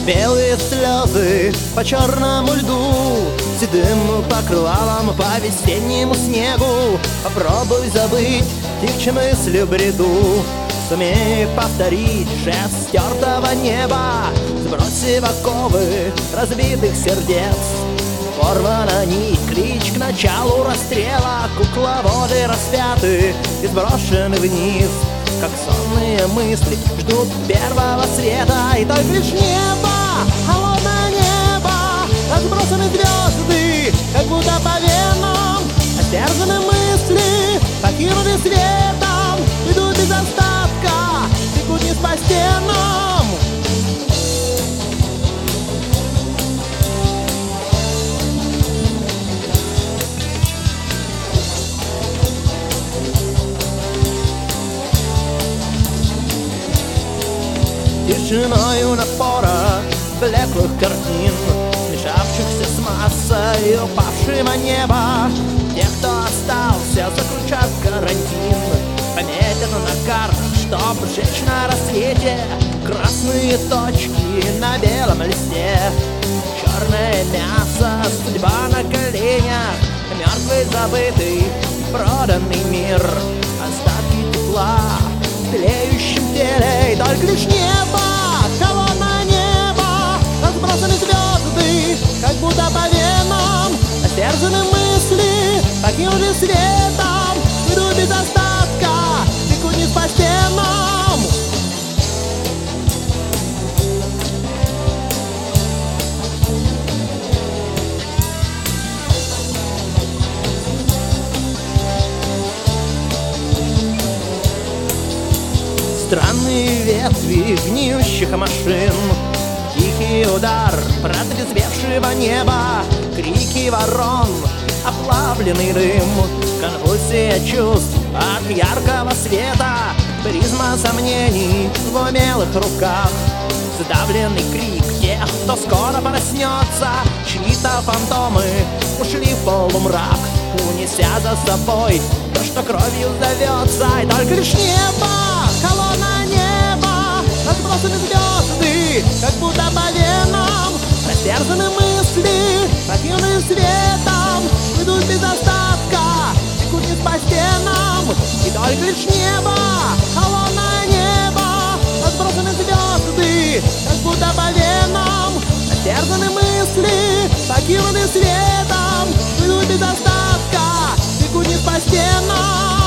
Белые слезы по черному льду, седым покрывалом по весеннему снегу. Попробуй забыть их, чем мысли бреду. Сумей повторить жест стертого неба, сбросив оковы разбитых сердец. Порвана нить, клич к началу расстрела, кукловоды распяты и сброшены вниз, как сонные мысли ждут первого света. И только лишь небо, холодное небо, разбросаны звезды, как будто по венам. Остерзаны мысли, покинуты светом, идут без остатка, текут вниз по стенам. Тишиною напора блеклых картин, смешавшихся с массой упавшего неба. Те, кто остался, заключат карантин, пометят на картах, чтоб сжечь на рассвете красные точки на белом листе. Черное мясо, судьба на коленях, мертвый, забытый, проданный мир, остатки тепла в тлеющем теле. И только лишь небо, холодное небо, разбросаны звезды, как будто по венам. Растерзаны мысли, покинули светом, идут без остатка, текут вниз по стенам. Странные ветви гниющих машин, тихий удар протрезвевшего неба, крики ворон, оплавленный дым, конвульсия чувств от яркого света, призма сомнений в умелых руках, сдавленный крик тех, кто скоро проснется. Чьи-то фантомы ушли в полумрак, унеся за собой то, что кровью зовется. И только лишь небо, холодное небо, разбросаны звезды, как будто по венам. Растерзаны мысли, покинули светом, идут без остатка, текут вниз по стенам. И только лишь небо, холодное небо, разбросаны звезды, как будто по венам. Растерзаны мысли, покинули светом, идут без остатка, текут вниз по стенам.